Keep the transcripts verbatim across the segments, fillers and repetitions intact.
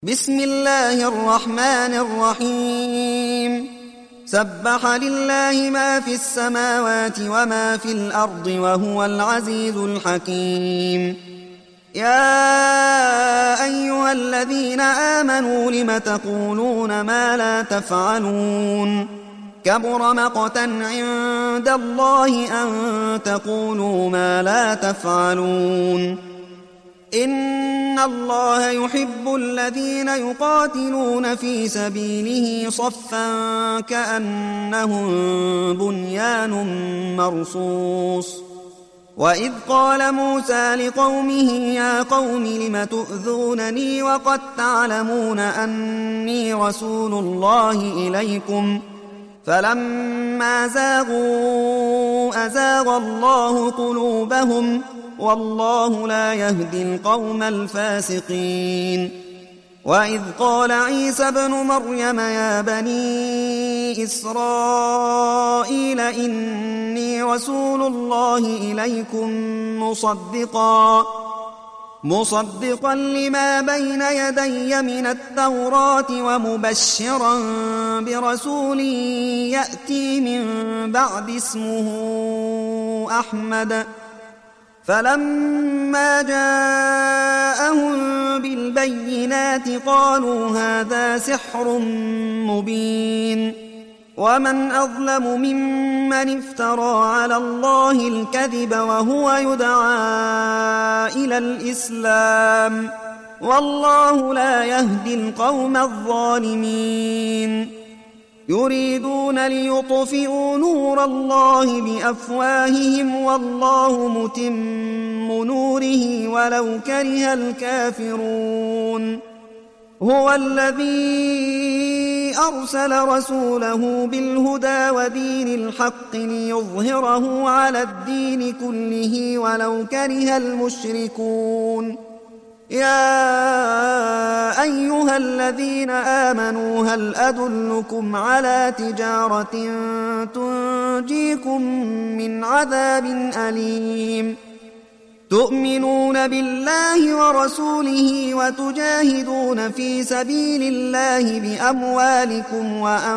بسم الله الرحمن الرحيم سبح لله ما في السماوات وما في الأرض وهو العزيز الحكيم. يا أيها الذين آمنوا لم تقولون ما لا تفعلون كبر مقتا عند الله أن تقولوا ما لا تفعلون. إن الله يحب الذين يقاتلون في سبيله صفا كأنهم بنيان مرصوص. وإذ قال موسى لقومه يا قوم لم تؤذونني وقد تعلمون أني رسول الله إليكم فلما زاغوا أزاغ الله قلوبهم والله لا يهدي القوم الفاسقين. وإذ قال عيسى ابن مريم يا بني إسرائيل إني رسول الله إليكم مصدقا مصدقا لما بين يدي من التوراة ومبشرا برسول يأتي من بعد اسمه أحمد. فلما جاءهم بالبينات قالوا هذا سحر مبين. ومن أظلم ممن افترى على الله الكذب وهو يدعى إلى الإسلام والله لا يهدي القوم الظالمين. يريدون ليطفئوا نور الله بأفواههم والله متم نوره ولو كره الكافرون. هو الذي أرسل رسوله بالهدى ودين الحق ليظهره على الدين كله ولو كره المشركون. يا أيها الذين آمنوا هل أدلكم على تجارة تنجيكم من عذاب أليم تؤمنون بالله ورسوله وتجاهدون في سبيل الله بأموالكم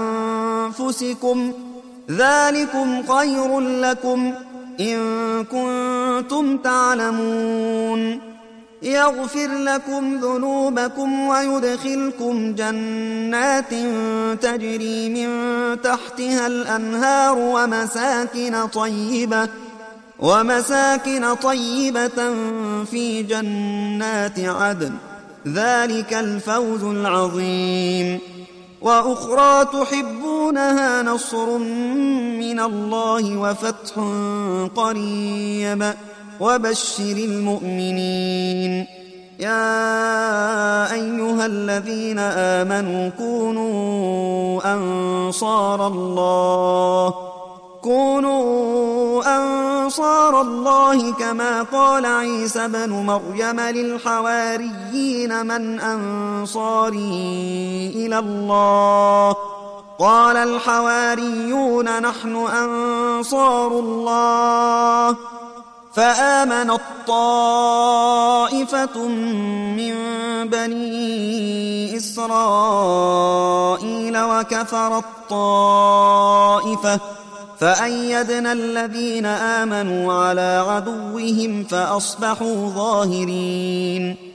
وأنفسكم ذلكم خير لكم إن كنتم تعلمون. يغفر لكم ذنوبكم ويدخلكم جنات تجري من تحتها الأنهار ومساكن طيبة ومساكن طيبة في جنات عدن ذلك الفوز العظيم. وأخرى تحبونها نصر من الله وفتح قريب وبشر المؤمنين. يا أيها الذين آمنوا كونوا أنصار الله كونوا أنصار الله كما قال عيسى ابن مريم للحواريين من أنصاري إلى الله قال الحواريون نحن أنصار الله. فآمنت طائفة من بني إسرائيل وكفرت طائفة فأيدنا الذين آمنوا على عدوهم فأصبحوا ظاهرين.